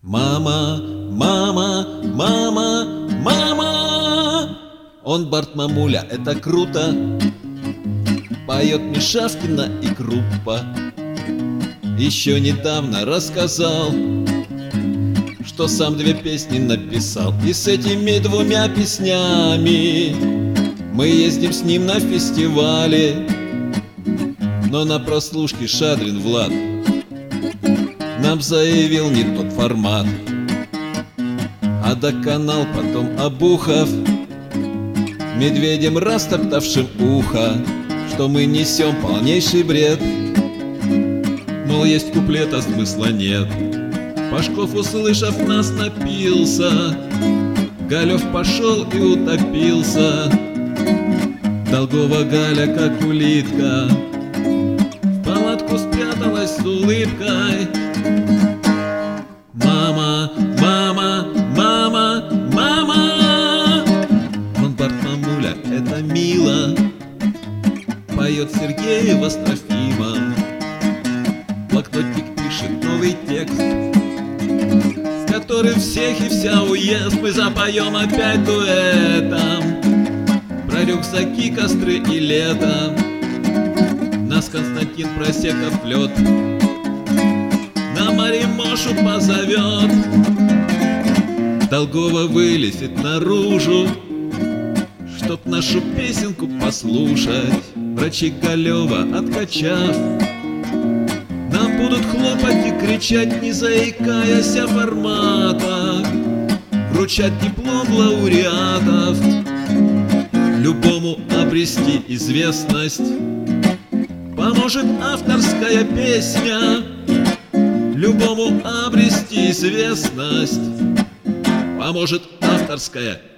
Мама, мама, мама, мама. Он Барт-мамуля, это круто. Поет Мишавкина и группа. Еще недавно рассказал, что сам 2 песни написал. И с этими 2 песнями мы ездим с ним на фестивале. Но на прослушке Шадрин Влад нам заявил не тот формат. А доконал потом Обухов, медведем растоптавшим ухо, что мы несем полнейший бред. Мол, есть куплет, а смысла нет. Пашков, услышав нас, напился. Галев пошел и утопился. Долгова Галя, как улитка, в палатку спряталась с улыбкой. Мама, мама, мама, мама. Он Барт-мамуля, это мило. Поет Сергеева с Трофимом. Блокнотик пишет новый текст, с которым всех и вся уезд мы запоем опять дуэтом. Про рюкзаки, костры и лето нас Константин Просеков лед на Маримошу позовет. Долгова вылезет наружу, чтоб нашу песенку послушать. Врачи Галева, откачав, нам будут хлопать и кричать, не заикаясь о форматах, вручать диплом лауреатов. Любому обрести известность поможет авторская песня. Любому обрести известность поможет авторская